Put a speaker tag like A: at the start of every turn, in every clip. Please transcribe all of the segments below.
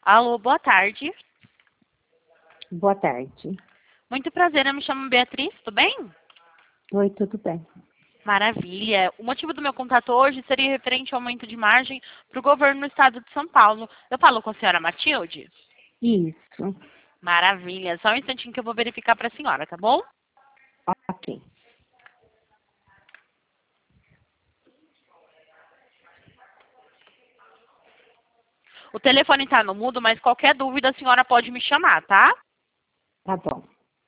A: Alô, boa tarde.
B: Boa tarde.
A: Muito prazer, eu me chamo Beatriz, tudo bem?
B: Oi, tudo bem?
A: Maravilha. O motivo do meu contato hoje seria referente ao aumento de margem para o governo do estado de São Paulo. Eu falo com a senhora Matilde?
B: Isso.
A: Maravilha. Só um instantinho que eu vou verificar para a senhora, tá bom?
B: Ok.
A: O telefone está no mudo, mas qualquer dúvida a senhora pode me chamar, tá?
B: Tá bom.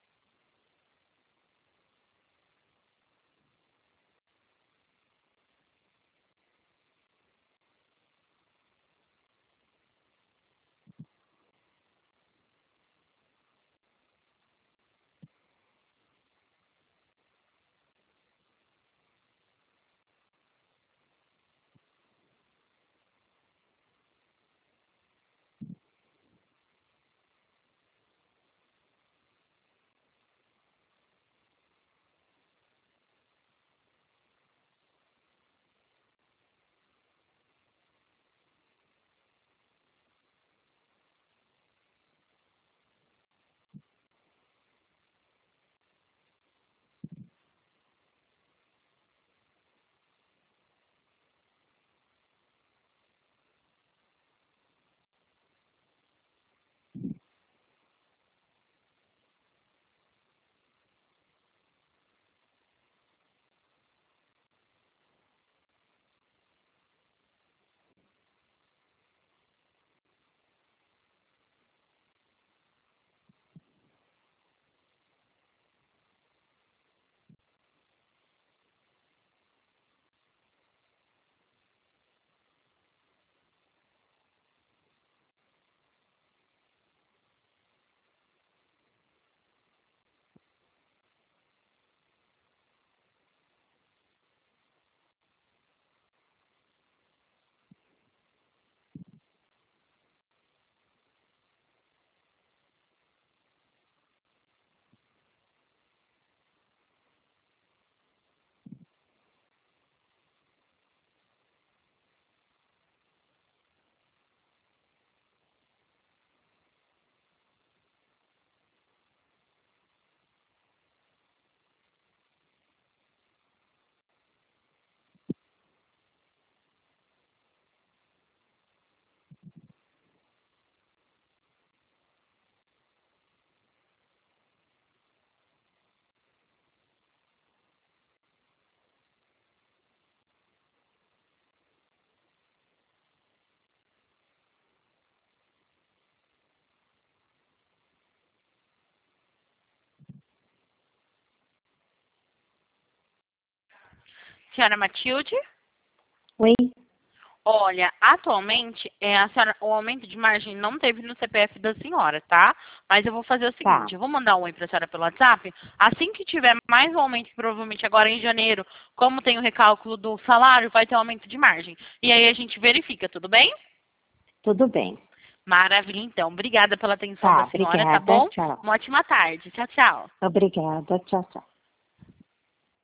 A: Senhora Matilde?
B: Oi?
A: Olha, atualmente, o aumento de margem não teve no CPF da senhora, tá? Mas eu vou fazer o
B: Tá.
A: seguinte, eu vou mandar um oi para a senhora pelo WhatsApp. Assim que tiver mais um aumento, provavelmente agora em janeiro, como tem o recálculo do salário, vai ter um aumento de margem. E aí a gente verifica, tudo bem?
B: Tudo bem.
A: Maravilha, então. Obrigada pela atenção da
B: Tá,
A: senhora, tá
B: obrigada.
A: bom?
B: Tchau.
A: Uma ótima tarde. Tchau, tchau.
B: Obrigada. Tchau, tchau.